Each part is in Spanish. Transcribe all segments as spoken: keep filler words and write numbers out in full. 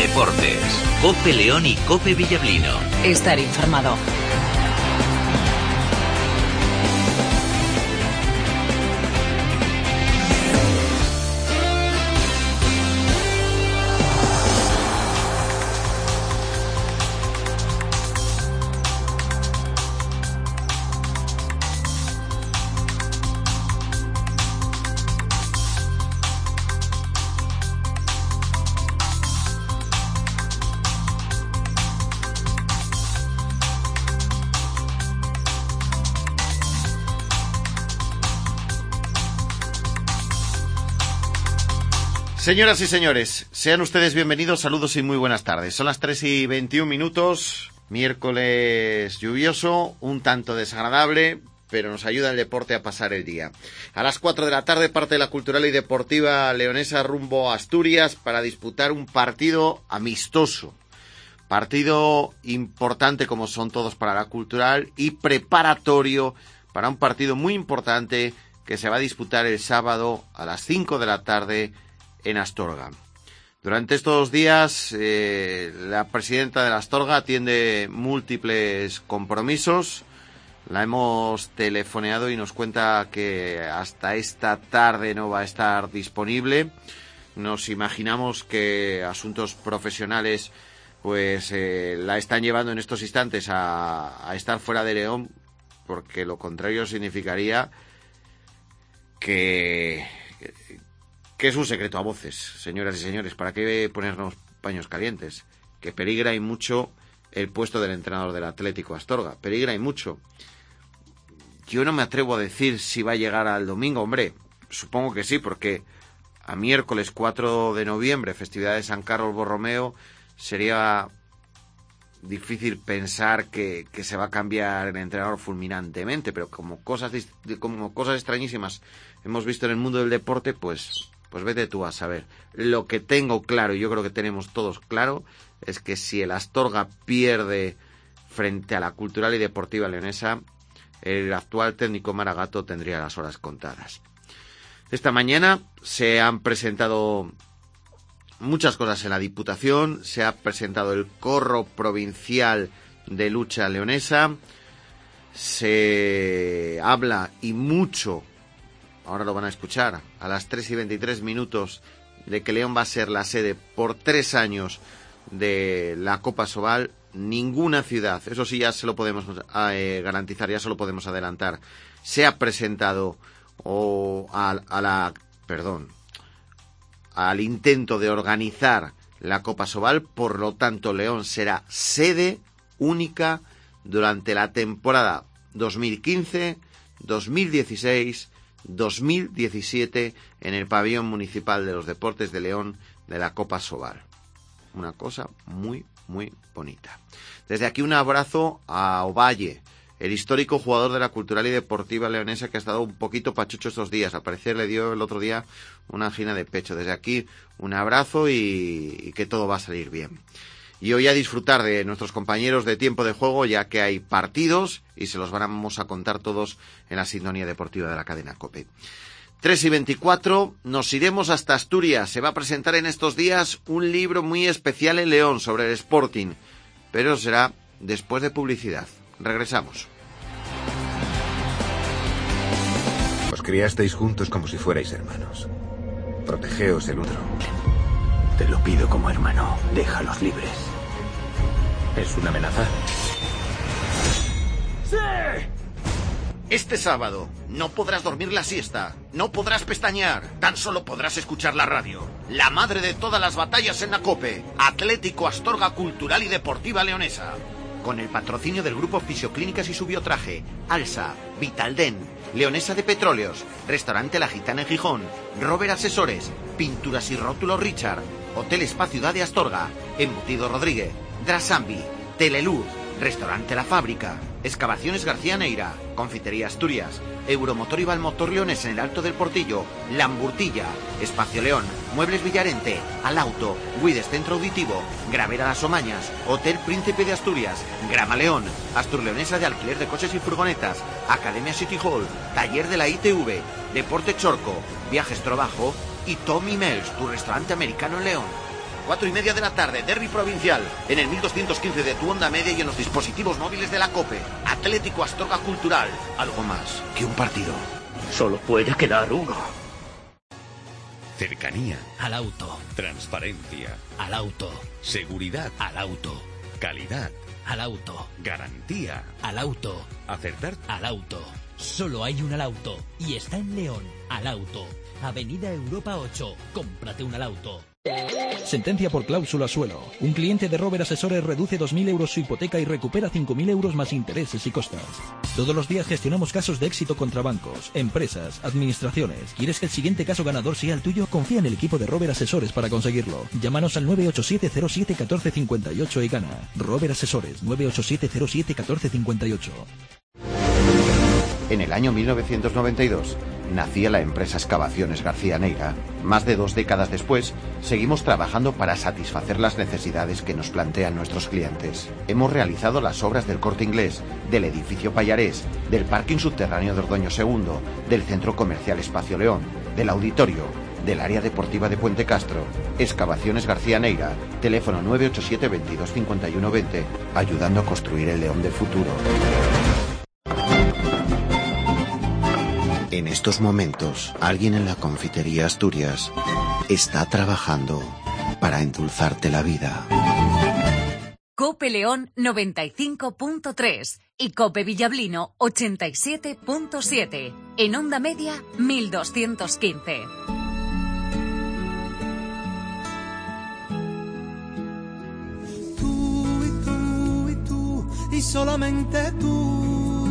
Deportes. COPE León y COPE Villablino. Estar informado. Señoras y señores, sean ustedes bienvenidos, saludos y muy buenas tardes. Son las tres y veintiún minutos, miércoles lluvioso, un tanto desagradable, pero nos ayuda el deporte a pasar el día. A las cuatro de la tarde parte la cultural y deportiva leonesa rumbo a Asturias para disputar un partido amistoso. Partido importante como son todos para la cultural y preparatorio para un partido muy importante que se va a disputar el sábado a las cinco de la tarde en Astorga. Durante estos días eh, la presidenta de la Astorga atiende múltiples compromisos. La hemos telefoneado y nos cuenta que hasta esta tarde no va a estar disponible. Nos imaginamos que asuntos profesionales pues eh, la están llevando en estos instantes a, a estar fuera de León, porque lo contrario significaría que... que es un secreto a voces, señoras y señores. ¿Para qué ponernos paños calientes? Que peligra y mucho el puesto del entrenador del Atlético Astorga. Peligra y mucho. Yo no me atrevo a decir si va a llegar al domingo. Hombre, supongo que sí, porque a miércoles cuatro de noviembre, festividad de San Carlos Borromeo, sería difícil pensar que, que se va a cambiar el entrenador fulminantemente, pero como cosas, como cosas extrañísimas hemos visto en el mundo del deporte, pues... Pues vete tú a saber. Lo que tengo claro, y yo creo que tenemos todos claro, es que si el Astorga pierde frente a la cultural y deportiva leonesa, el actual técnico Maragato tendría las horas contadas. Esta mañana se han presentado muchas cosas en la Diputación, se ha presentado el corro provincial de lucha leonesa, se habla y mucho... Ahora lo van a escuchar, a las tres y veintitrés minutos, de que León va a ser la sede por tres años de la Copa Sobal. Ninguna ciudad, eso sí ya se lo podemos eh, garantizar, ya se lo podemos adelantar, se ha presentado o a, a la, perdón, al intento de organizar la Copa Sobal. Por lo tanto, León será sede única durante la temporada dos mil quince, dos mil dieciséis, dos mil diecisiete en el pabellón municipal de los deportes de León de la Copa Sobal. Una cosa muy, muy bonita. Desde aquí un abrazo a Ovalle, el histórico jugador de la cultural y deportiva leonesa que ha estado un poquito pachucho estos días. Al parecer le dio el otro día una angina de pecho. Desde aquí un abrazo y, y que todo va a salir bien. Y hoy a disfrutar de nuestros compañeros de tiempo de juego, ya que hay partidos y se los vamos a contar todos en la sintonía deportiva de la cadena COPE. tres y veinticuatro, nos iremos hasta Asturias. Se va a presentar en estos días un libro muy especial en León sobre el Sporting, pero será después de publicidad. Regresamos. Os criasteis juntos como si fuerais hermanos. Protegeos el uno. Te lo pido como hermano, déjalos libres. ¿Es una amenaza? ¡Sí! Este sábado no podrás dormir la siesta, no podrás pestañear, tan solo podrás escuchar la radio. La madre de todas las batallas en la COPE, Atlético Astorga Cultural y Deportiva Leonesa. Con el patrocinio del Grupo Fisioclínicas y su Biotraje, Alsa, Vitalden, Leonesa de Petróleos, Restaurante La Gitana en Gijón, Robert Asesores, Pinturas y Rótulos Richard, Hotel Spa Ciudad de Astorga, Embutido Rodríguez, Drasambi, Teleluz, Restaurante La Fábrica, Excavaciones García Neira, Confitería Asturias, Euromotor y Valmotor Leones en el Alto del Portillo, Lamburtilla, Espacio León, Muebles Villarente, Al Auto, Guides Centro Auditivo, Gravera Las Omañas, Hotel Príncipe de Asturias, Grama León, Astur Leonesa de Alquiler de Coches y Furgonetas, Academia City Hall, Taller de la I T V, Deporte Chorco, Viajes Trobajo y Tommy Mel's, tu restaurante americano en León. cuatro y media de la tarde, derbi provincial, en el mil doscientos quince de tu onda media y en los dispositivos móviles de la COPE. Atlético Astorga Cultural, algo más que un partido. Solo puede quedar uno. Cercanía. Al auto. Transparencia. Al auto. Seguridad. Al auto. Calidad. Al auto. Garantía. Al auto. Acertar. Al auto. Solo hay un Al Auto y está en León. Al Auto. Avenida Europa ocho. Cómprate un Al Auto. Sentencia por cláusula suelo. Un cliente de Rober Asesores reduce dos mil euros su hipoteca y recupera cinco mil euros más intereses y costas. Todos los días gestionamos casos de éxito contra bancos, empresas, administraciones. ¿Quieres que el siguiente caso ganador sea el tuyo? Confía en el equipo de Rober Asesores para conseguirlo. Llámanos al nueve ocho siete cero siete uno cuatro cinco ocho y gana. Rober Asesores, nueve ocho siete cero siete uno cuatro cinco ocho. En el año mil novecientos noventa y dos nacía la empresa Excavaciones García Neira. Más de dos décadas después, seguimos trabajando para satisfacer las necesidades que nos plantean nuestros clientes. Hemos realizado las obras del Corte Inglés, del edificio Payarés, del parking subterráneo de Ordoño segundo, del centro comercial Espacio León, del auditorio, del área deportiva de Puente Castro. Excavaciones García Neira, teléfono nueve ocho siete veintidós cincuenta y uno veinte, ayudando a construir el León del futuro. En estos momentos, alguien en la confitería Asturias está trabajando para endulzarte la vida. COPE León noventa y cinco punto tres y COPE Villablino ochenta y siete punto siete. En onda media, mil doscientos quince. Tú y tú y tú y solamente tú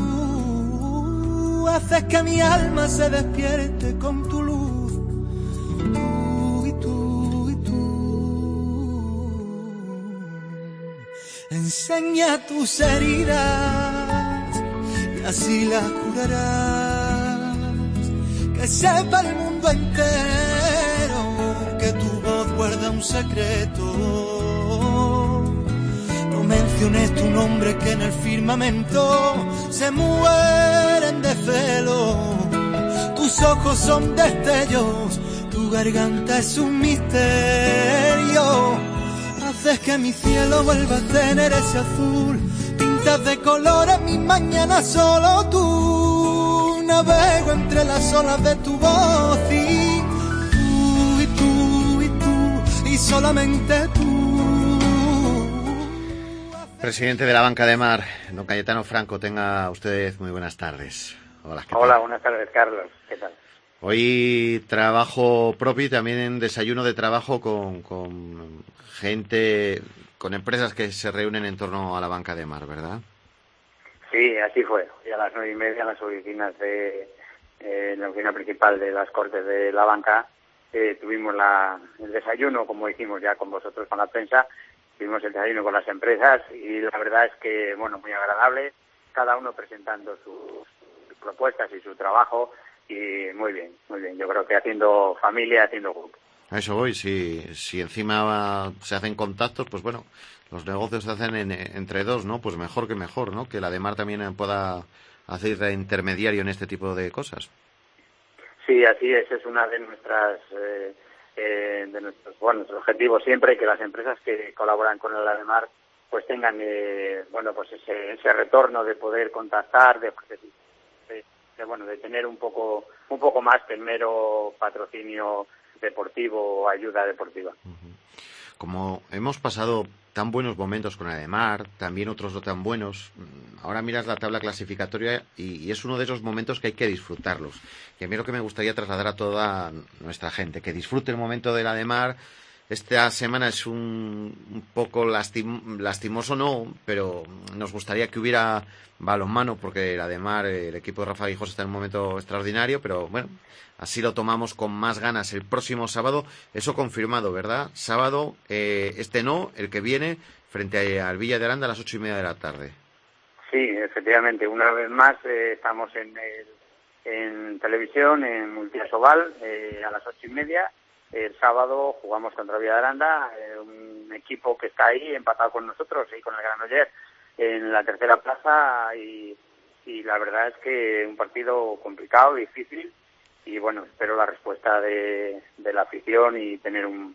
haces que mi alma se despierte con tu luz. Tú y tú y tú. Enseña tus heridas y así las curarás. Que sepa el mundo entero que tu voz guarda un secreto. No menciones tu nombre que en el firmamento se mueren de celo. Tus ojos son destellos, tu garganta es un misterio. Haces que mi cielo vuelva a tener ese azul. Pintas de colores mis mañanas, solo tú. Navego entre las olas de tu voz y tú y tú y tú y solamente tú. Presidente de la Banca de Mar, don Cayetano Franco, tenga usted muy buenas tardes. Hola, ¿qué tal? Hola, buenas tardes, Carlos. ¿Qué tal? Hoy trabajo propio y también en desayuno de trabajo con, con gente, con empresas que se reúnen en torno a la Banca de Mar, ¿verdad? Sí, así fue. Y a las nueve y media en las oficinas de eh, la oficina principal de las Cortes de la Banca eh, tuvimos la, el desayuno, como hicimos ya con vosotros, con la prensa. Tuvimos el desayuno con las empresas y la verdad es que, bueno, muy agradable, cada uno presentando sus propuestas y su trabajo y muy bien, muy bien. Yo creo que haciendo familia, haciendo grupo. A eso voy, si, si encima se hacen contactos, pues bueno, los negocios se hacen en, entre dos, ¿no? Pues mejor que mejor, ¿no? Que la de Mar también pueda hacer de intermediario en este tipo de cosas. Sí, así es, es una de nuestras... Eh, Eh, de nuestros, bueno, nuestro objetivo siempre, que las empresas que colaboran con el ADEMAR pues tengan eh, bueno pues ese, ese retorno de poder contactar, de, de, de bueno de tener un poco un poco más que el mero patrocinio deportivo o ayuda deportiva. Como hemos pasado tan buenos momentos con ADEMAR, también otros no tan buenos, ahora miras la tabla clasificatoria y, y es uno de esos momentos que hay que disfrutarlos. Y a mí lo que me gustaría trasladar a toda nuestra gente, que disfrute el momento del ADEMAR. Esta semana es un, un poco lastim, lastimoso, no, pero nos gustaría que hubiera balonmano, porque el ADEMAR, el equipo de Rafa Guijos está en un momento extraordinario, pero bueno, así lo tomamos con más ganas el próximo sábado. Eso confirmado, ¿verdad? Sábado, eh, este no, el que viene, frente al Villa de Aranda a las ocho y media de la tarde. Sí, efectivamente, una vez más eh, estamos en, el, en televisión, en Multiasobal, eh, a las ocho y media. El sábado jugamos contra Villa de Aranda, eh, un equipo que está ahí empatado con nosotros y con el Granollers en la tercera plaza y, y la verdad es que un partido complicado, difícil y bueno, espero la respuesta de, de la afición y tener un,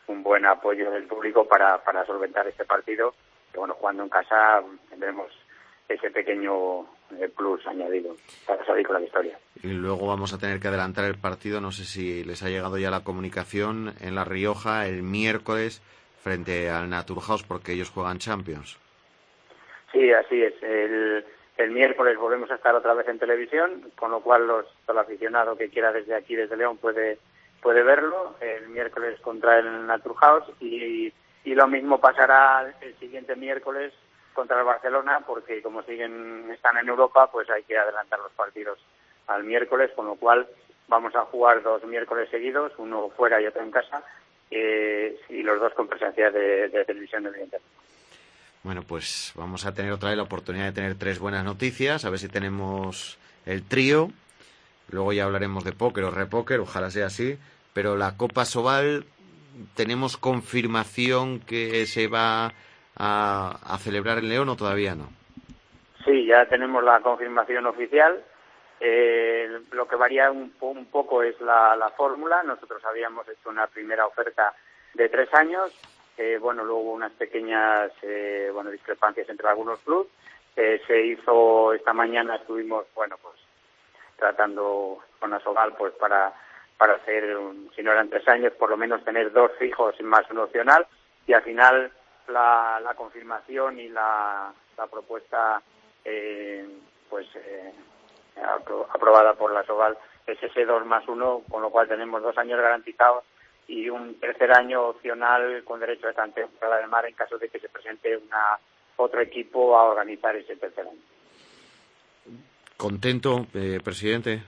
un buen apoyo del público para, para solventar este partido. Que bueno, jugando en casa tendremos ese pequeño eh, plus añadido para salir con la victoria. Y luego vamos a tener que adelantar el partido, no sé si les ha llegado ya la comunicación, en La Rioja el miércoles frente al Naturhaus, porque ellos juegan Champions. Sí, así es. El, el miércoles volvemos a estar otra vez en televisión, con lo cual los, todo el aficionado que quiera desde aquí, desde León, puede puede verlo el miércoles contra el Naturhaus, y, y lo mismo pasará el siguiente miércoles contra el Barcelona, porque como siguen están en Europa, pues hay que adelantar los partidos al miércoles, con lo cual vamos a jugar dos miércoles seguidos, uno fuera y otro en casa, eh, y los dos con presencia de, de televisión, evidentemente. Bueno, pues vamos a tener otra vez la oportunidad de tener tres buenas noticias, a ver si tenemos el trío, luego ya hablaremos de póker o repóker, ojalá sea así, pero la Copa Sobal, ¿tenemos confirmación que se va a, a celebrar en León o todavía no? Sí, ya tenemos la confirmación oficial. Eh, lo que varía un, un poco es la, la fórmula. Nosotros habíamos hecho una primera oferta de tres años. Eh, bueno, luego hubo unas pequeñas eh, bueno, discrepancias entre algunos clubes. Eh, se hizo esta mañana, estuvimos, bueno, pues tratando con la Sobal, pues para para hacer, un, si no eran tres años, por lo menos tener dos fijos más un opcional, y al final la, la confirmación y la, la propuesta eh, pues eh, aprobada por la Sobal es ese dos más uno, con lo cual tenemos dos años garantizados y un tercer año opcional con derecho de tanteo para la de mar en caso de que se presente una otro equipo a organizar ese tercer año. ¿Contento, eh, presidente?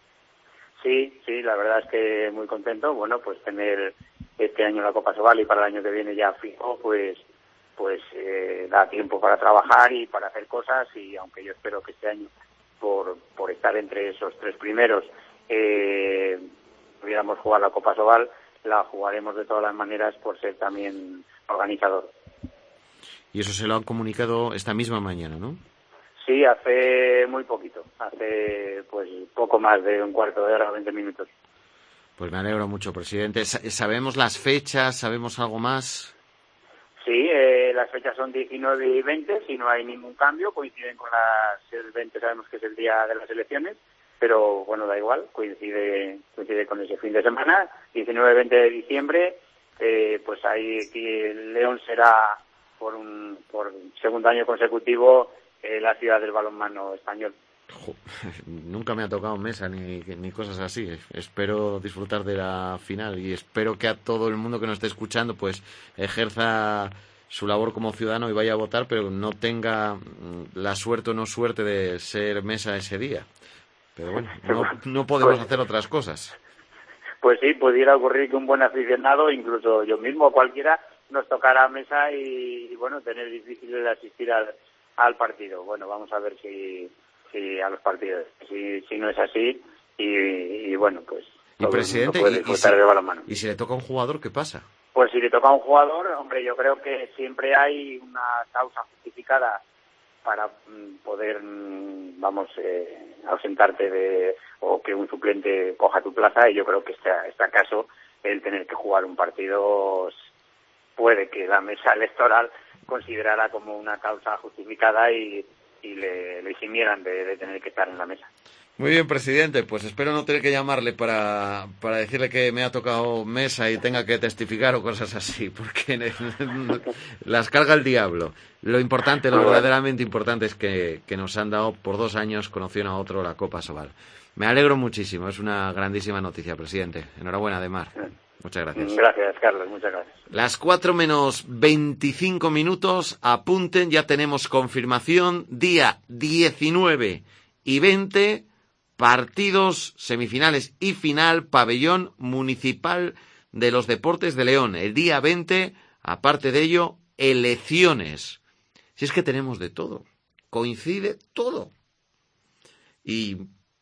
Sí, sí, la verdad es que muy contento. Bueno, pues tener este año la Copa Sobal y para el año que viene ya fijo, pues pues eh, da tiempo para trabajar y para hacer cosas, y aunque yo espero que este año, por por estar entre esos tres primeros, eh, pudiéramos jugar la Copa Sobal, la jugaremos de todas las maneras por ser también organizador. Y eso se lo han comunicado esta misma mañana, ¿no? Sí, hace muy poquito, hace pues poco más de un cuarto de hora, veinte minutos. Pues me alegro mucho, presidente. ¿Sabemos las fechas? ¿Sabemos algo más? Sí, eh, las fechas son diecinueve y veinte, si no hay ningún cambio, coinciden con las... El veinte sabemos que es el día de las elecciones, pero bueno, da igual, coincide coincide con ese fin de semana. diecinueve y veinte de diciembre, eh, pues ahí aquí León será por un por segundo año consecutivo eh, la ciudad del balonmano español. Jo, nunca me ha tocado mesa ni, ni cosas así. Espero disfrutar de la final y espero que a todo el mundo que nos esté escuchando pues ejerza su labor como ciudadano y vaya a votar, pero no tenga la suerte o no suerte de ser mesa ese día. Pero bueno, no, no podemos pues, hacer otras cosas. Pues sí, pudiera ocurrir que un buen aficionado, incluso yo mismo, cualquiera, nos tocara mesa y, y bueno, tener difícil de asistir al, al partido. Bueno, vamos a ver si... Sí, a los partidos. Si, si no es así, y, y bueno, pues... Y presidente, y, y, si, y si le toca a un jugador, ¿qué pasa? Pues si le toca a un jugador, hombre, yo creo que siempre hay una causa justificada para mm, poder, mm, vamos, eh, ausentarte de, o que un suplente coja tu plaza, y yo creo que este, este caso, el tener que jugar un partido, puede que la mesa electoral considerara como una causa justificada y y le, le eximieran de, de tener que estar en la mesa. Muy bien, presidente, pues espero no tener que llamarle para, para decirle que me ha tocado mesa y tenga que testificar o cosas así, porque las carga el diablo. Lo importante, lo verdaderamente importante es que, que nos han dado por dos años, conoció a otro, la Copa Sobal. Me alegro muchísimo, es una grandísima noticia, presidente. Enhorabuena, Ademar. Muchas gracias. Gracias, Carlos, muchas gracias. Las cuatro menos veinticinco minutos, apunten, ya tenemos confirmación, día diecinueve y veinte, partidos, semifinales y final, pabellón municipal de los deportes de León. El día veinte, aparte de ello, elecciones. Si es que tenemos de todo, coincide todo. Y,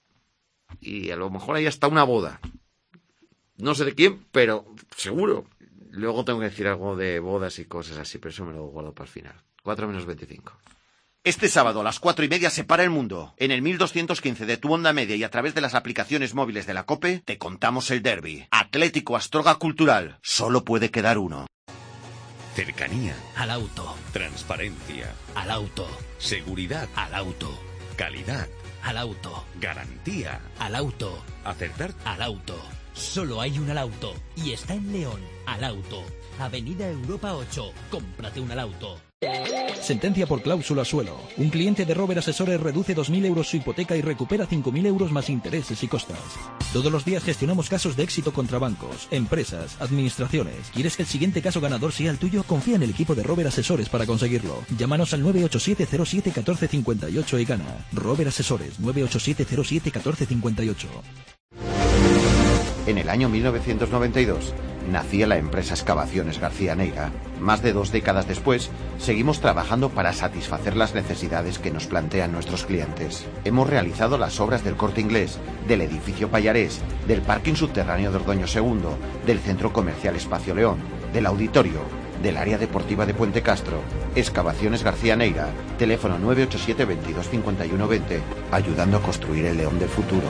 y a lo mejor hay hasta una boda. No sé de quién, pero seguro. Luego tengo que decir algo de bodas y cosas así, pero eso me lo guardo para el final. cuatro menos veinticinco. Este sábado a las cuatro y media se para el mundo. En el mil doscientos quince de tu onda media y a través de las aplicaciones móviles de la COPE, te contamos el derbi. Atlético Astorga Cultural. Solo puede quedar uno. Cercanía. Al auto. Transparencia. Al auto. Seguridad. Al auto. Calidad. Al auto. Garantía. Al auto. Acertar. Al auto. Solo hay un al auto y está en León. Al auto. Avenida Europa ocho. Cómprate un al auto. Sentencia por cláusula suelo. Un cliente de Rober Asesores reduce dos mil euros su hipoteca y recupera cinco mil euros más intereses y costas. Todos los días gestionamos casos de éxito contra bancos, empresas, administraciones. ¿Quieres que el siguiente caso ganador sea el tuyo? Confía en el equipo de Rober Asesores para conseguirlo. Llámanos al nueve ocho siete cero siete uno cuatro cinco ocho y gana. Rober Asesores, nueve ocho siete cero siete uno cuatro cinco ocho. En el año mil novecientos noventa y dos nacía la empresa Excavaciones García Neira. Más de dos décadas después, seguimos trabajando para satisfacer las necesidades que nos plantean nuestros clientes. Hemos realizado las obras del Corte Inglés, del edificio Payarés, del parking subterráneo de Ordoño segundo, del centro comercial Espacio León, del auditorio, del área deportiva de Puente Castro. Excavaciones García Neira, teléfono nueve ocho siete veintidós cincuenta y uno veinte, ayudando a construir el León del futuro.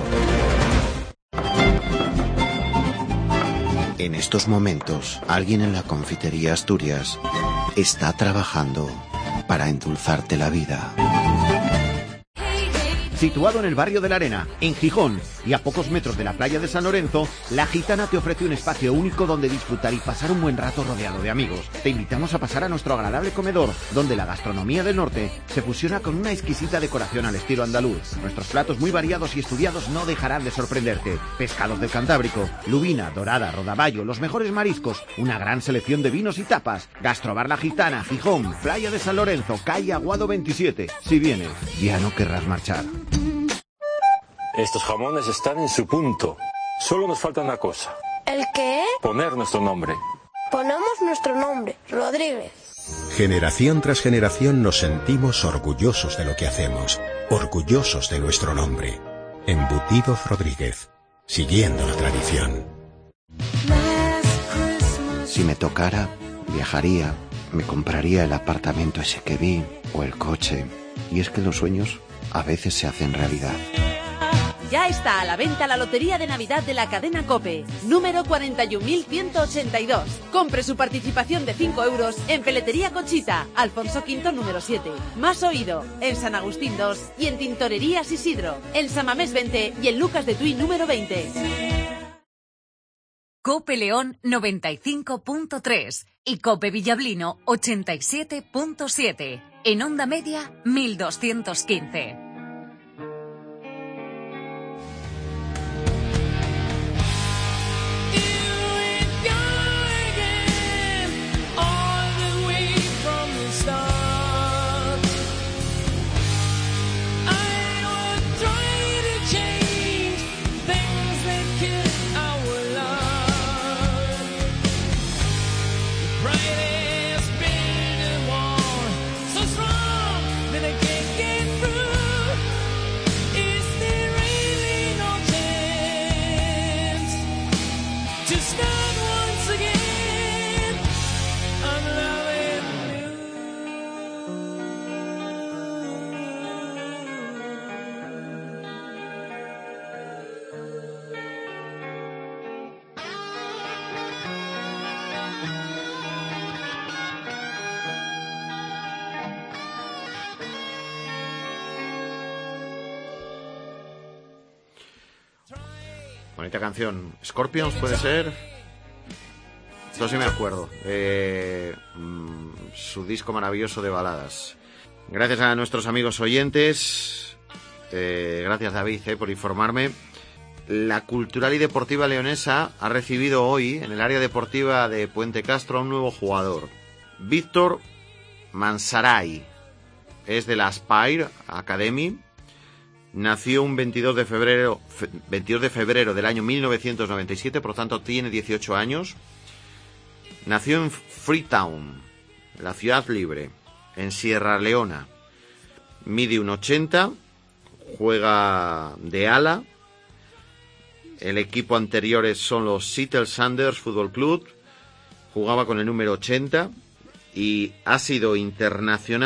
En estos momentos, alguien en la confitería Asturias está trabajando para endulzarte la vida. Situado en el barrio de la Arena, en Gijón, y a pocos metros de la playa de San Lorenzo, La Gitana te ofrece un espacio único donde disfrutar y pasar un buen rato rodeado de amigos. Te invitamos a pasar a nuestro agradable comedor, donde la gastronomía del norte se fusiona con una exquisita decoración al estilo andaluz. Nuestros platos muy variados y estudiados no dejarán de sorprenderte. Pescados del Cantábrico, lubina, dorada, rodaballo, los mejores mariscos, una gran selección de vinos y tapas. Gastrobar La Gitana, Gijón, playa de San Lorenzo, calle Aguado veintisiete. Si vienes, ya no querrás marchar. Estos jamones están en su punto. Solo nos falta una cosa. ¿El qué? Poner nuestro nombre. Ponemos nuestro nombre, Rodríguez. Generación tras generación nos sentimos orgullosos de lo que hacemos, orgullosos de nuestro nombre. Embutidos Rodríguez, siguiendo la tradición. Si me tocara, viajaría, me compraría el apartamento ese que vi, o el coche. Y es que los sueños a veces se hacen realidad. Ya está a la venta la Lotería de Navidad de la cadena COPE, número cuarenta y un mil ciento ochenta y dos. Compre su participación de cinco euros en Peletería Conchita, Alfonso quinto número siete. Más Oído, en San Agustín dos y en Tintorerías Isidro, en San Mamés veinte y en Lucas de Tuy número veinte. COPE León noventa y cinco punto tres y COPE Villablino ochenta y siete punto siete. En onda media mil doscientos quince. Bonita canción. Scorpions puede ser. Esto sí me acuerdo. Eh, mmm, su disco maravilloso de baladas. Gracias a nuestros amigos oyentes. Eh, gracias David eh, por informarme. La Cultural y Deportiva Leonesa ha recibido hoy en el área deportiva de Puente Castro a un nuevo jugador. Víctor Mansaray. Es de la Aspire Academy. Nació un veintidós de febrero, veintidós de febrero del año mil novecientos noventa y siete, por lo tanto tiene dieciocho años. Nació en Freetown, la ciudad libre, en Sierra Leona. Mide uno ochenta, juega de ala. El equipo anterior son los Seattle Sounders Fútbol Club. Jugaba con el número ochenta y ha sido internacional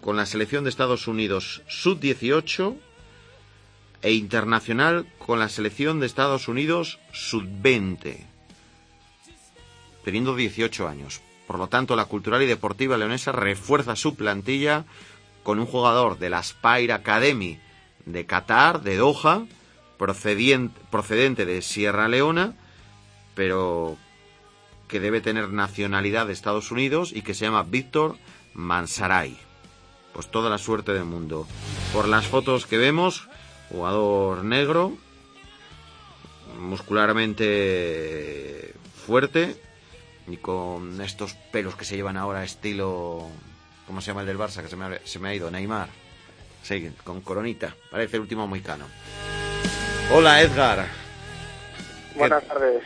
con la selección de Estados Unidos sub dieciocho e internacional con la selección de Estados Unidos sub veinte, teniendo dieciocho años. Por lo tanto, la Cultural y Deportiva Leonesa refuerza su plantilla con un jugador de la Spire Academy de Qatar, de Doha, procediente, procedente de Sierra Leona, pero que debe tener nacionalidad de Estados Unidos y que se llama Víctor Mansaray. Pues toda la suerte del mundo. Por las fotos que vemos, jugador negro, muscularmente fuerte y con estos pelos que se llevan ahora estilo... ¿Cómo se llama el del Barça? Que se me ha, se me ha ido, Neymar. Sí, con coronita. Parece el último mohicano. Hola, Edgar. Buenas tardes.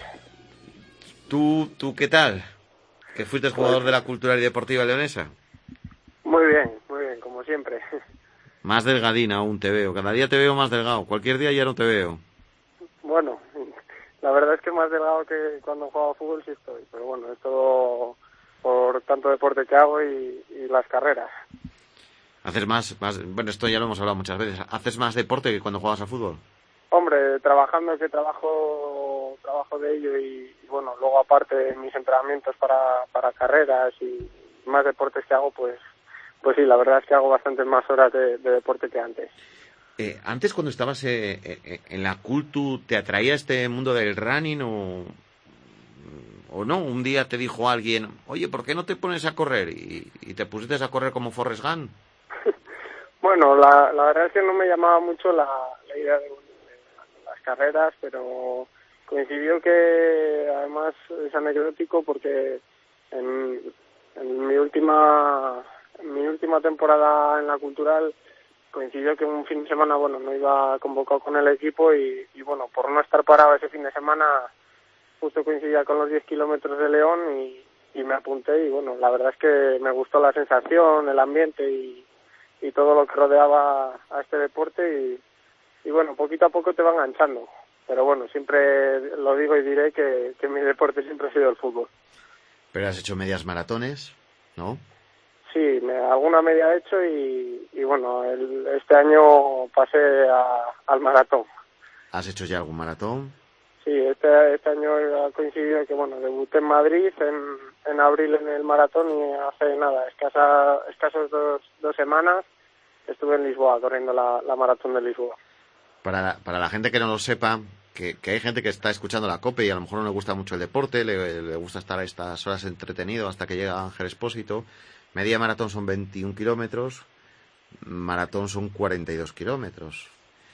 ¿Tú, tú qué tal? ¿Que fuiste jugador de la Cultural y Deportiva Leonesa? Muy bien, muy bien, como siempre. Más delgadín aún te veo. Cada día te veo más delgado. Cualquier día ya no te veo. Bueno, la verdad es que más delgado que cuando jugaba fútbol sí estoy. Pero bueno, es todo por tanto deporte que hago y, y las carreras. ¿Haces más, más... Bueno, esto ya lo hemos hablado muchas veces. ¿Haces más deporte que cuando juegas a fútbol? Hombre, trabajando que trabajo trabajo de ello y, y bueno, luego aparte mis entrenamientos para, para carreras y más deportes que hago, pues pues sí, la verdad es que hago bastantes más horas de, de deporte que antes. Eh, antes, cuando estabas eh, eh, en la Cultu, ¿te atraía este mundo del running o, o no? Un día te dijo alguien, oye, ¿por qué no te pones a correr? Y, y te pusiste a correr como Forrest Gump. Bueno, la, la verdad es que no me llamaba mucho la, la idea de, de las carreras, pero coincidió que además es anecdótico porque en, en mi última en mi última temporada en la Cultural coincidió que un fin de semana, bueno, no iba convocado con el equipo y, y bueno, por no estar parado ese fin de semana justo coincidía con los diez kilómetros de León y, y me apunté y bueno, la verdad es que me gustó la sensación, el ambiente y y todo lo que rodeaba a este deporte y, y bueno, poquito a poco te va enganchando. Pero bueno, siempre lo digo y diré que, que mi deporte siempre ha sido el fútbol. Pero has hecho medias maratones, ¿no? Sí, me, alguna media he hecho y, y bueno, el, este año pasé a, al maratón. ¿Has hecho ya algún maratón? Sí, este, este año ha coincidido que bueno, debuté en Madrid en, en abril en el maratón y hace nada, escasa, escasos dos, dos semanas estuve en Lisboa corriendo la, la maratón de Lisboa. Para la, para la gente que no lo sepa, que, que hay gente que está escuchando la COPE y a lo mejor no le gusta mucho el deporte, le, le gusta estar a estas horas entretenido hasta que llega Ángel Expósito. Media maratón son veintiún kilómetros, maratón son cuarenta y dos kilómetros.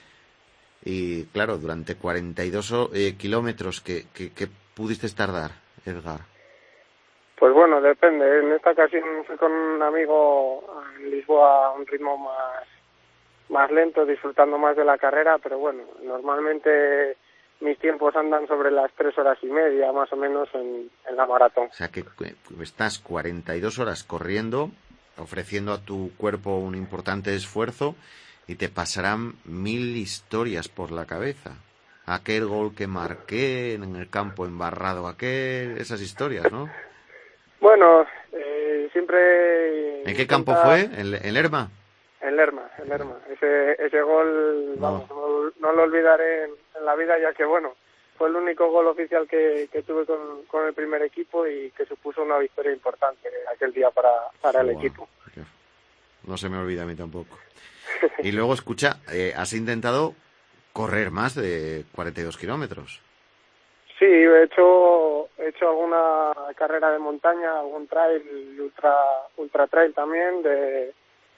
Y claro, durante cuarenta y dos eh, kilómetros, ¿qué, qué, qué pudiste tardar, Edgar? Pues bueno, depende. En esta ocasión fui con un amigo en Lisboa a un ritmo más, más lento, disfrutando más de la carrera, pero bueno, normalmente mis tiempos andan sobre las tres horas y media, más o menos, en, en la maratón. O sea que estás cuarenta y dos horas corriendo, ofreciendo a tu cuerpo un importante esfuerzo, y te pasarán mil historias por la cabeza. Aquel gol que marqué en el campo embarrado, aquel, esas historias, ¿no? Bueno, eh, siempre... ¿En qué campo fue? ¿En, en Lerma? En Lerma, en Lerma. Ese, ese gol, no. vamos, no, no lo olvidaré en, en la vida, ya que, bueno, fue el único gol oficial que, que tuve con, con el primer equipo y que supuso una victoria importante aquel día para, para el wow. equipo. No se me olvida a mí tampoco. Y luego, escucha, eh, has intentado correr más de cuarenta y dos kilómetros. Sí, he hecho he hecho alguna carrera de montaña, algún trail, ultra ultra trail también de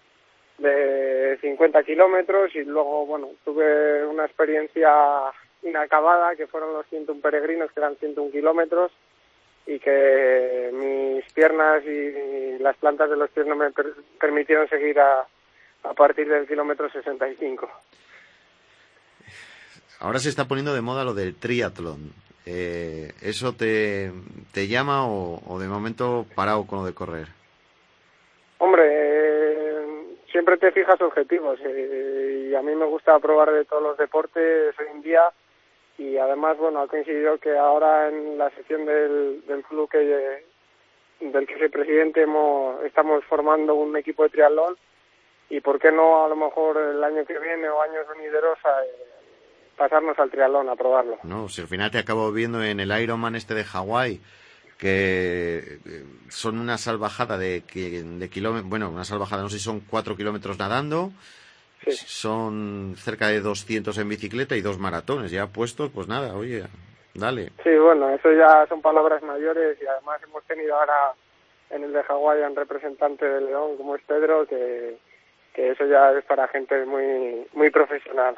de cincuenta kilómetros y luego, bueno, tuve una experiencia inacabada que fueron los ciento uno peregrinos, que eran ciento uno kilómetros y que mis piernas y las plantas de los pies no me per- permitieron seguir a a partir del kilómetro sesenta y cinco. Ahora se está poniendo de moda lo del triatlón. Eh, ¿Eso te, te llama o, o de momento parado con lo de correr? Hombre, eh, siempre te fijas objetivos eh, y a mí me gusta probar de todos los deportes hoy en día y además, bueno, ha coincidido que ahora en la sección del, del club que, del que soy presidente hemos, estamos formando un equipo de triatlón y por qué no a lo mejor el año que viene o años venideros eh, pasarnos al triatlón a probarlo. No, si al final te acabo viendo en el Ironman este de Hawái, que son una salvajada de, de kilómetros, bueno, una salvajada, no sé si son cuatro kilómetros nadando, sí. Son cerca de doscientos en bicicleta y dos maratones, ya puestos, pues nada, oye, dale. Sí, bueno, eso ya son palabras mayores y además hemos tenido ahora en el de Hawái un representante de León como es Pedro, que, que eso ya es para gente muy, muy profesional.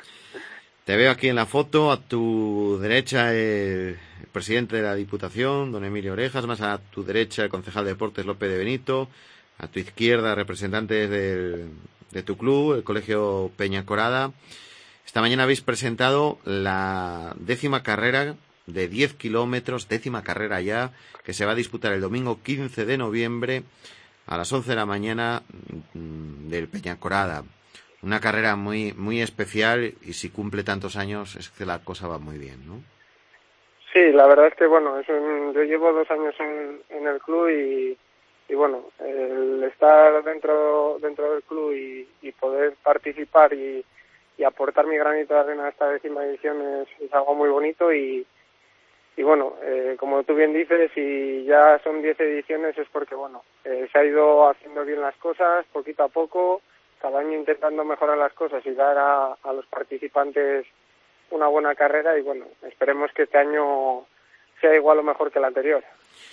Te veo aquí en la foto, a tu derecha el presidente de la Diputación, don Emilio Orejas, más a tu derecha el concejal de Deportes López de Benito, a tu izquierda representantes del, de tu club, el Colegio Peñacorada. Esta mañana habéis presentado la décima carrera de diez kilómetros, décima carrera ya, que se va a disputar el domingo quince de noviembre a las once de la mañana del Peñacorada. Una carrera muy muy especial y si cumple tantos años es que la cosa va muy bien, ¿no? Sí, la verdad es que, bueno, es un, yo llevo dos años en, en el club y, y, bueno, el estar dentro dentro del club y, y poder participar y, y aportar mi granito de arena a esta décima edición es, es algo muy bonito y, y bueno, eh, como tú bien dices, si ya son diez ediciones es porque, bueno, eh, se ha ido haciendo bien las cosas poquito a poco, cada año intentando mejorar las cosas y dar a, a los participantes una buena carrera y bueno, esperemos que este año sea igual o mejor que el anterior.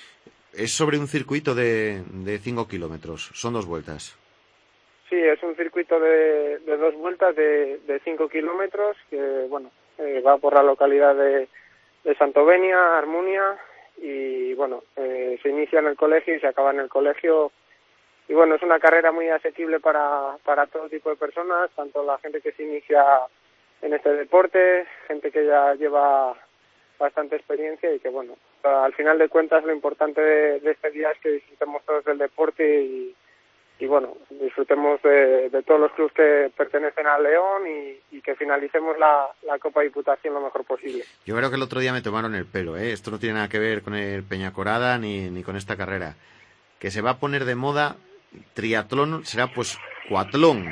Es sobre un circuito de, de cinco kilómetros, son dos vueltas. Sí, es un circuito de, de dos vueltas de, de cinco kilómetros que bueno, eh, va por la localidad de, de Santovenia, Armunia y bueno, eh, se inicia en el colegio y se acaba en el colegio. Y bueno, es una carrera muy asequible para, para todo tipo de personas, tanto la gente que se inicia en este deporte, gente que ya lleva bastante experiencia y que bueno, al final de cuentas lo importante de, de este día es que disfrutemos todos del deporte y, y bueno, disfrutemos de, de todos los clubes que pertenecen a León y, y que finalicemos la, la Copa Diputación lo mejor posible. Yo creo que el otro día me tomaron el pelo, ¿eh? Esto no tiene nada que ver con el Peñacorada ni, ni con esta carrera. Que se va a poner de moda triatlón, será pues cuatlón.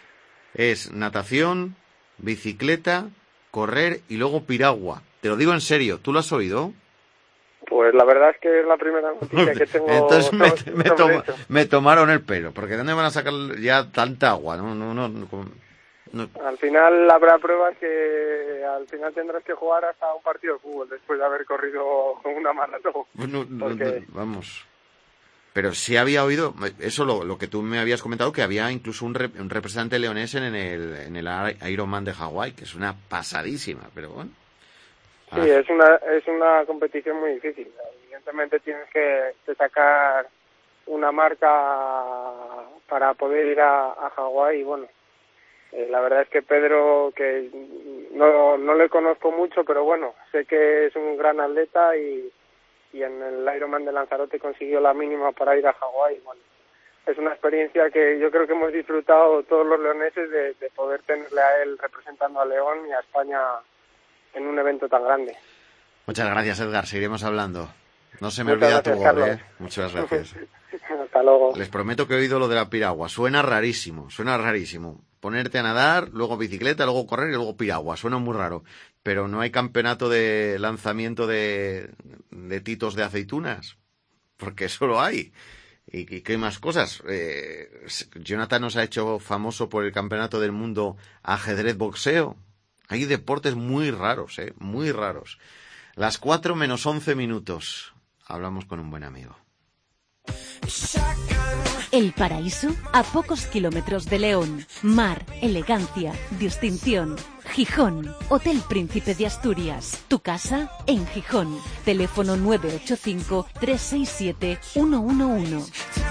Es natación, bicicleta, correr y luego piragua. Te lo digo en serio, ¿tú lo has oído? Pues la verdad es que es la primera noticia que tengo. Entonces me, me, toma, me tomaron el pelo, porque ¿de dónde van a sacar ya tanta agua? No, no, no, no, no. Al final habrá pruebas que al final tendrás que jugar hasta un partido de fútbol después de haber corrido una maratón. No, no, porque... no, vamos... Pero sí había oído, eso lo, lo que tú me habías comentado, que había incluso un, rep, un representante leonés en el, en el Ironman de Hawái, que es una pasadísima, pero bueno. Sí, es una, es una competición muy difícil. Evidentemente tienes que, que sacar una marca para poder ir a, a Hawái y bueno, eh, la verdad es que Pedro, que no, no le conozco mucho, pero bueno, sé que es un gran atleta y y en el Ironman de Lanzarote consiguió la mínima para ir a Hawái. Bueno, es una experiencia que yo creo que hemos disfrutado todos los leoneses de, de poder tenerle a él representando a León y a España en un evento tan grande. Muchas gracias, Edgar, seguiremos hablando. No se me Muchas olvida gracias, tu gol, ¿eh? Muchas gracias. Hasta luego. Les prometo que he oído lo de la piragua. Suena rarísimo, suena rarísimo. Ponerte a nadar, luego bicicleta, luego correr y luego piragua. Suena muy raro. Pero no hay campeonato de lanzamiento de, de titos de aceitunas. Porque eso lo hay. ¿Y, y qué más cosas? Eh, Jonathan nos ha hecho famoso por el campeonato del mundo ajedrez boxeo. Hay deportes muy raros, ¿eh? Muy raros. Las cuatro menos once minutos. Hablamos con un buen amigo. El Paraíso, a pocos kilómetros de León. Mar, elegancia, distinción. Gijón, Hotel Príncipe de Asturias. Tu casa en Gijón. Teléfono nueve ocho cinco, tres seis siete, uno uno uno.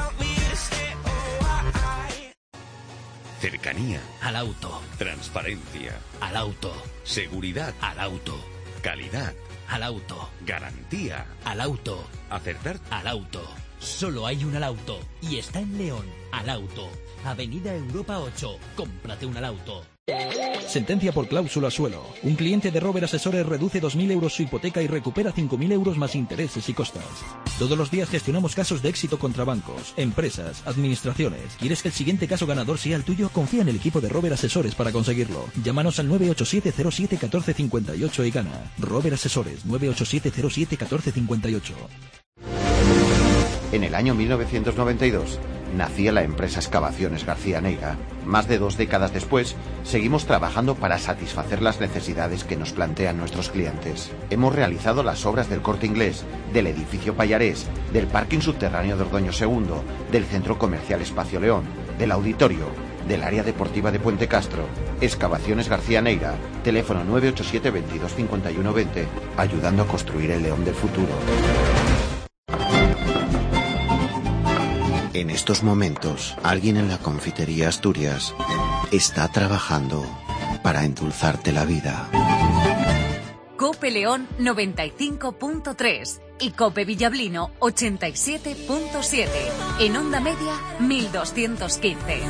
Cercanía. Al auto. Transparencia. Al auto. Seguridad. Al auto. Calidad. Al auto. Garantía. Al auto. Acertar. Al auto. Solo hay un Alauto y está en León. Alauto, Avenida Europa ocho. Cómprate un Alauto. Sentencia por cláusula suelo. Un cliente de Rober Asesores reduce dos mil euros su hipoteca y recupera cinco mil euros más intereses y costas. Todos los días gestionamos casos de éxito contra bancos, empresas, administraciones. ¿Quieres que el siguiente caso ganador sea el tuyo? Confía en el equipo de Rober Asesores para conseguirlo. Llámanos al nueve ocho siete cero siete uno cuatro cinco ocho y gana. Rober Asesores, nueve ocho siete cero siete uno cuatro cinco ocho. En el año mil novecientos noventa y dos nacía la empresa Excavaciones García Neira. Más de dos décadas después, seguimos trabajando para satisfacer las necesidades que nos plantean nuestros clientes. Hemos realizado las obras del Corte Inglés, del edificio Payarés, del parking subterráneo de Ordoño segundo, del centro comercial Espacio León, del auditorio, del área deportiva de Puente Castro. Excavaciones García Neira, teléfono nueve ocho siete veintidós cincuenta y uno veinte, ayudando a construir el León del futuro. En estos momentos, alguien en la confitería Asturias está trabajando para endulzarte la vida. Cope León noventa y cinco punto tres y Cope Villablino ochenta y siete punto siete. En onda media, mil doscientos quince.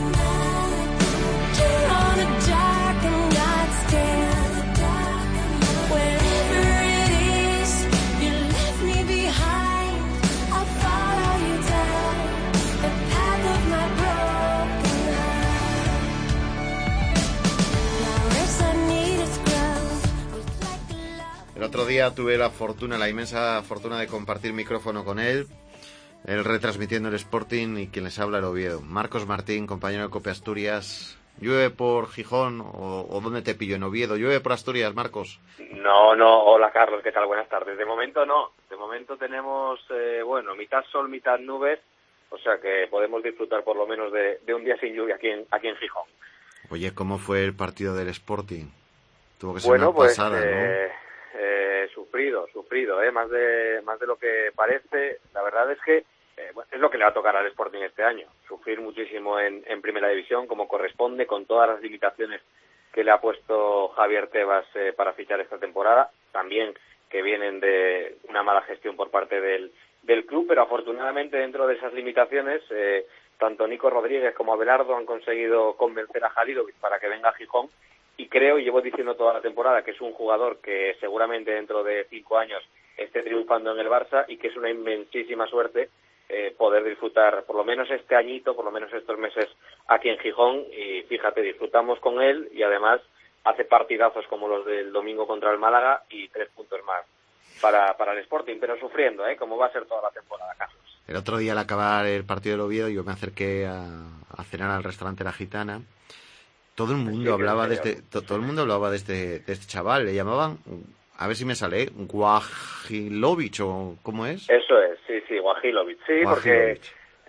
El otro día tuve la fortuna, la inmensa fortuna de compartir micrófono con él, él retransmitiendo el Sporting y quien les habla el Oviedo. Marcos Martín, compañero de Cope Asturias. ¿Llueve por Gijón o, o dónde te pillo? ¿En Oviedo? ¿Llueve por Asturias, Marcos? No, no. Hola, Carlos. ¿Qué tal? Buenas tardes. De momento no. De momento tenemos, eh, bueno, mitad sol, mitad nubes. O sea que podemos disfrutar por lo menos de, de un día sin lluvia aquí en, aquí en Gijón. Oye, ¿cómo fue el partido del Sporting? Tuvo que ser bueno, una pues, pasada, eh, ¿no? Eh, sufrido, sufrido, eh, más de más de lo que parece. La verdad es que eh, bueno, es lo que le va a tocar al Sporting este año, sufrir muchísimo en, en Primera División, como corresponde, con todas las limitaciones que le ha puesto Javier Tebas eh, para fichar esta temporada, también que vienen de una mala gestión por parte del, del club, pero afortunadamente dentro de esas limitaciones, eh, tanto Nico Rodríguez como Abelardo han conseguido convencer a Halilovic para que venga a Gijón. Y creo, y llevo diciendo toda la temporada, que es un jugador que seguramente dentro de cinco años esté triunfando en el Barça y que es una inmensísima suerte eh, poder disfrutar por lo menos este añito, por lo menos estos meses aquí en Gijón. Y fíjate, disfrutamos con él y además hace partidazos como los del domingo contra el Málaga y tres puntos más para, para el Sporting, pero sufriendo, ¿eh? Como va a ser toda la temporada, Carlos. El otro día al acabar el partido del Oviedo yo me acerqué a, a cenar al restaurante La Gitana. Todo el mundo sí, hablaba de este, to, todo el mundo hablaba de este, de este chaval. Le llamaban, a ver si me sale, Guajilovic o cómo es. Eso es, sí, sí, Guajilovic, sí, Guajilovic. Porque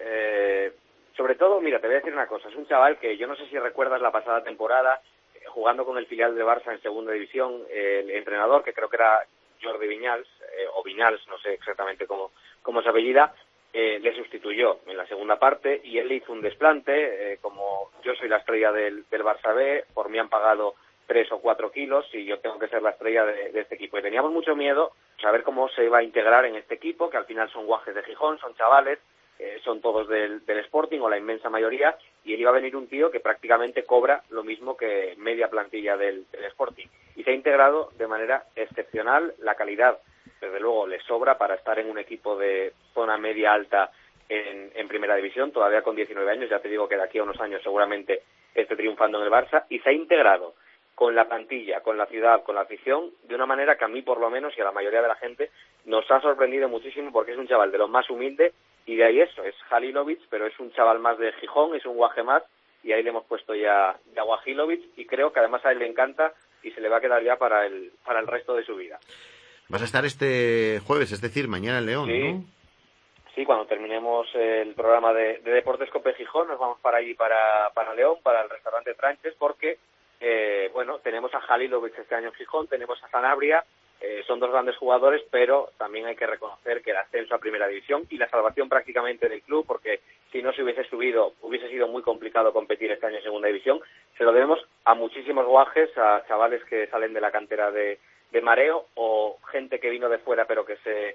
eh, sobre todo, mira, te voy a decir una cosa. Es un chaval que yo no sé si recuerdas la pasada temporada eh, jugando con el filial de Barça en Segunda División, eh, el entrenador que creo que era Jordi Viñals eh, o Viñals, no sé exactamente cómo cómo se apellida. Eh, le sustituyó en la segunda parte y él le hizo un desplante, eh, como yo soy la estrella del, del Barça B, por mí han pagado tres o cuatro kilos y yo tengo que ser la estrella de, de este equipo. Y teníamos mucho miedo saber cómo se iba a integrar en este equipo, que al final son guajes de Gijón, son chavales, eh, son todos del, del Sporting o la inmensa mayoría, y él iba a venir un tío que prácticamente cobra lo mismo que media plantilla del, del Sporting. Y se ha integrado de manera excepcional. La calidad desde luego le sobra para estar en un equipo de zona media alta en, en Primera División, todavía con diecinueve años, ya te digo que de aquí a unos años seguramente esté triunfando en el Barça, y se ha integrado con la plantilla, con la ciudad, con la afición, de una manera que a mí por lo menos y a la mayoría de la gente nos ha sorprendido muchísimo, porque es un chaval de los más humildes, y de ahí eso, es Halilovic, pero es un chaval más de Gijón, es un guaje más, y ahí le hemos puesto ya, ya Guajilovic, y creo que además a él le encanta y se le va a quedar ya para el, para el resto de su vida. Vas a estar este jueves, es decir, mañana en León, sí, ¿no? Sí, cuando terminemos el programa de, de Deportes Cope Gijón, nos vamos para allí, para, para León, para el restaurante Tranches, porque, eh, bueno, tenemos a Halilovic este año en Gijón, tenemos a Sanabria, eh, son dos grandes jugadores, pero también hay que reconocer que el ascenso a Primera División y la salvación prácticamente del club, porque si no se hubiese subido, hubiese sido muy complicado competir este año en Segunda División, se lo debemos a muchísimos guajes, a chavales que salen de la cantera de de Mareo o gente que vino de fuera pero que se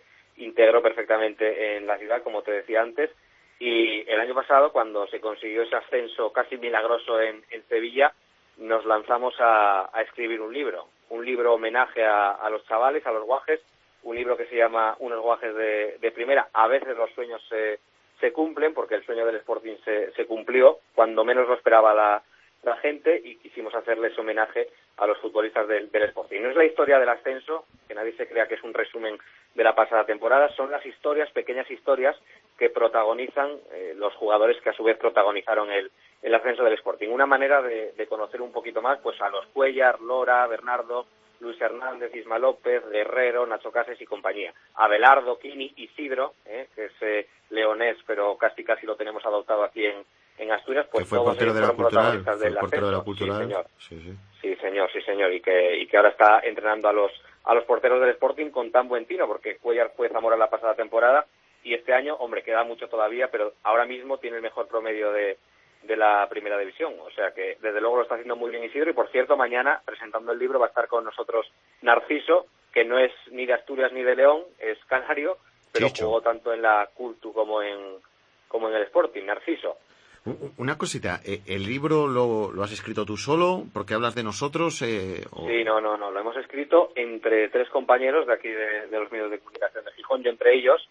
integró perfectamente en la ciudad, como te decía antes, y el año pasado, cuando se consiguió ese ascenso casi milagroso en, en Sevilla, nos lanzamos a, a escribir un libro, un libro homenaje a, a los chavales, a los guajes, un libro que se llama Unos guajes de, de primera. A veces los sueños se, se cumplen, porque el sueño del Sporting se, se cumplió cuando menos lo esperaba la, la gente, y quisimos hacerles homenaje a los futbolistas del, del Sporting. No es la historia del ascenso, que nadie se crea que es un resumen de la pasada temporada, son las historias, pequeñas historias, que protagonizan eh, los jugadores que a su vez protagonizaron el, el ascenso del Sporting. Una manera de, de conocer un poquito más pues a los Cuellar, Lora, Bernardo, Luis Hernández, Isma López, Guerrero, Nacho Cases y compañía. Abelardo, Kini, Isidro, eh, que es eh, leonés, pero casi casi lo tenemos adoptado aquí en, en Asturias, pues que fue todos portero ellos de la fueron cultural, protagonistas fue del portero de la ascenso. cultural. Sí, señor. Sí, sí. Sí, señor, sí, señor, y que y que ahora está entrenando a los a los porteros del Sporting con tan buen tino, porque Cuellar fue Zamora la pasada temporada y este año, hombre, queda mucho todavía, pero ahora mismo tiene el mejor promedio de, de la primera división, o sea que desde luego lo está haciendo muy bien Isidro. Y por cierto, mañana presentando el libro va a estar con nosotros Narciso, que no es ni de Asturias ni de León, es canario, pero Chicho. jugó tanto en la Cultu como en como en el Sporting. Narciso. Una cosita, ¿el libro lo, lo has escrito tú solo? ¿Porque hablas de nosotros? Eh, o... Sí, no, no, no, lo hemos escrito entre tres compañeros de aquí de, de los medios de comunicación de Gijón, yo entre ellos,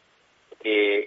y,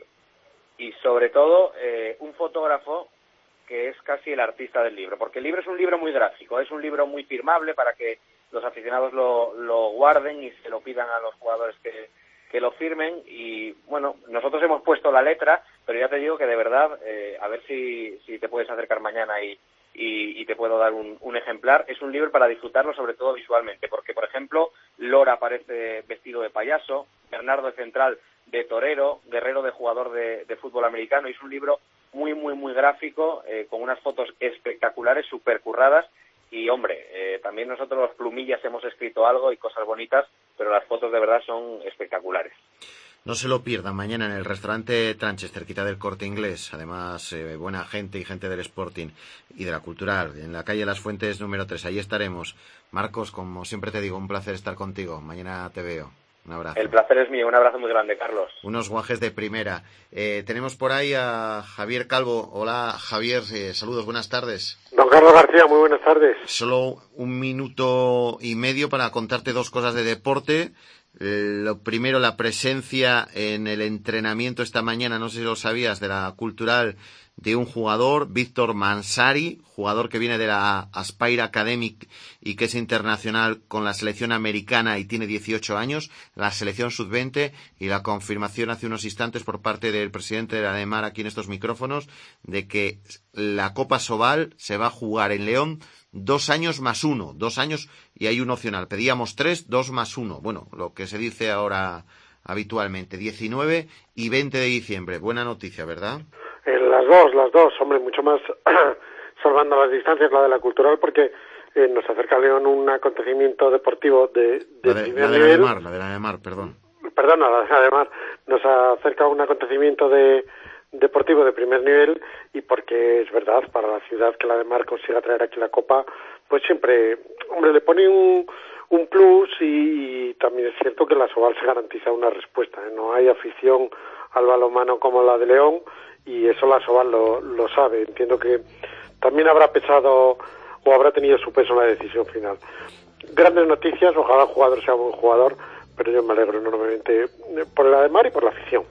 y sobre todo eh, un fotógrafo que es casi el artista del libro, porque el libro es un libro muy gráfico, es un libro muy firmable para que los aficionados lo, lo guarden y se lo pidan a los jugadores que, que lo firmen. Y bueno, nosotros hemos puesto la letra, pero ya te digo que de verdad, eh, a ver si, si te puedes acercar mañana y, y, y te puedo dar un, un ejemplar. Es un libro para disfrutarlo sobre todo visualmente, porque por ejemplo Lora aparece vestido de payaso, Bernardo de central de torero, Guerrero de jugador de, de fútbol americano, y es un libro muy, muy, muy gráfico, eh, con unas fotos espectaculares, súper curradas. Y hombre, eh, también nosotros los plumillas hemos escrito algo y cosas bonitas, pero las fotos de verdad son espectaculares. No se lo pierdan mañana en el restaurante Tranches, cerquita del Corte Inglés. Además, eh, buena gente y gente del Sporting y de la Cultural, en la calle Las Fuentes número tres. Ahí estaremos. Marcos, como siempre te digo, un placer estar contigo. Mañana te veo. Un abrazo. El placer es mío. Un abrazo muy grande, Carlos. Unos guajes de primera. Eh, tenemos por ahí a Javier Calvo. Hola, Javier. Eh, saludos, buenas tardes. Don Carlos García, muy buenas tardes. Solo un minuto y medio para contarte dos cosas de deporte. Eh, lo primero, la presencia en el entrenamiento esta mañana, no sé si lo sabías, de la Cultural, de un jugador, Víctor Mansari, jugador que viene de la Aspire Academy y que es internacional con la selección americana y tiene dieciocho años, la selección sub veinte, y la confirmación hace unos instantes por parte del presidente de la ADEMAR aquí en estos micrófonos de que la Copa Sobal se va a jugar en León dos años más uno, dos años y hay un opcional. Pedíamos tres, dos más uno. Bueno, lo que se dice ahora habitualmente, diecinueve y veinte de diciembre. Buena noticia, ¿verdad? Eh, las dos, las dos, hombre, mucho más salvando las distancias la de la Cultural, porque eh, nos acerca a León un acontecimiento deportivo de, de, la de primer la de nivel. la de Mar, la de la de Mar, perdón. Perdona, la de la de Mar. Nos acerca un acontecimiento de deportivo de primer nivel, y porque es verdad, para la ciudad que la de Mar consiga traer aquí la Copa, pues siempre, hombre, le pone un, un plus, y, y también es cierto que la Sobal se garantiza una respuesta, ¿eh? No hay afición al balonmano como la de León, y eso la Sobal lo, lo sabe. Entiendo que también habrá pesado o habrá tenido su peso en la decisión final. Grandes noticias, ojalá el jugador sea buen jugador, pero yo me alegro enormemente por el Ademar y por la afición.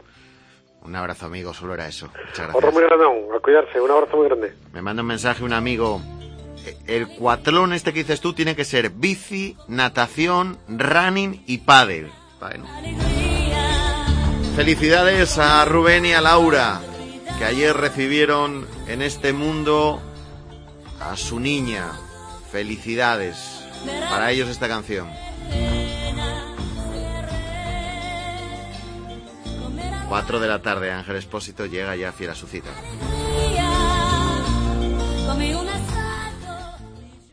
Un abrazo, amigo, solo era eso. Muchas gracias. Otro muy grande aún, a cuidarse, un abrazo muy grande. Me manda un mensaje un amigo. El cuatlón este que dices tú tiene que ser bici, natación, running y pádel. Bueno. Felicidades a Rubén y a Laura, que ayer recibieron en este mundo a su niña. Felicidades. Para ellos esta canción. Cuatro de la tarde, Ángel Expósito llega ya fiel a su cita.